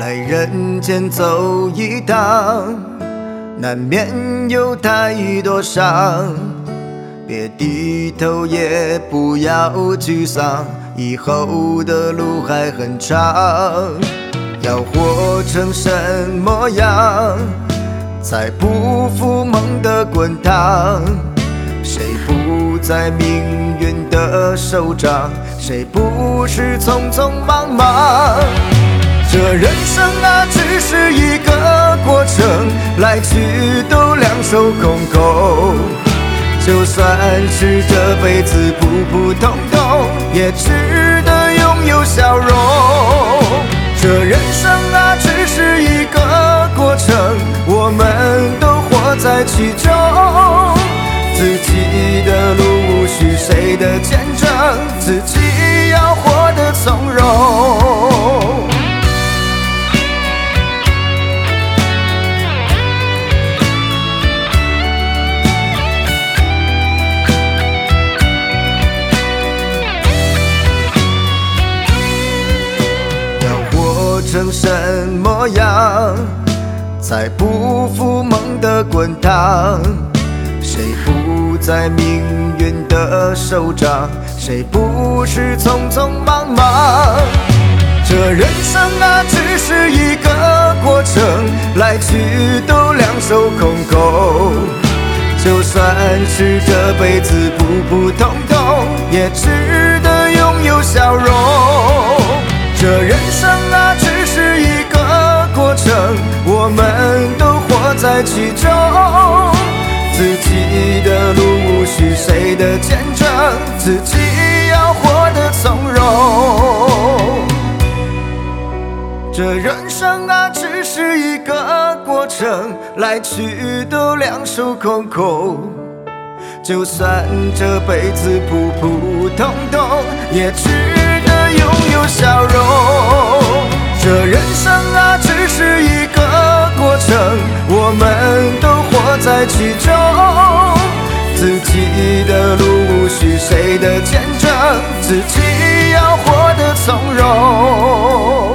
来人间走一趟，难免有太多伤。别低头，也不要沮丧，以后的路还很长。要活成什么样，才不负梦的滚烫？谁不在命运的手掌？谁不是匆匆忙忙？这人生啊，只是一个过程，来去都两手空空。就算是这辈子普普通通，也值得拥有笑容。这人生啊，只是一个过程，我们都活在其中。自己的路无需谁的见证，自己要活得从容。成什么样，才不负梦的滚烫？谁不在命运的手掌？谁不是匆匆忙忙？这人生啊，只是一个过程，来去都两手空空。就算是这辈子普普通通，也值得拥有笑容。这人生啊，只是一个过程，我们都活在其中。自己的路无需谁的见证，自己要活得从容。这人生啊，只是一个过程，来去都两手空空。就算这辈子普普通通，也值得拥有笑容。这人生啊，只是一个过程，我们都活在其中。自己的路无需谁的见证，自己要活得从容。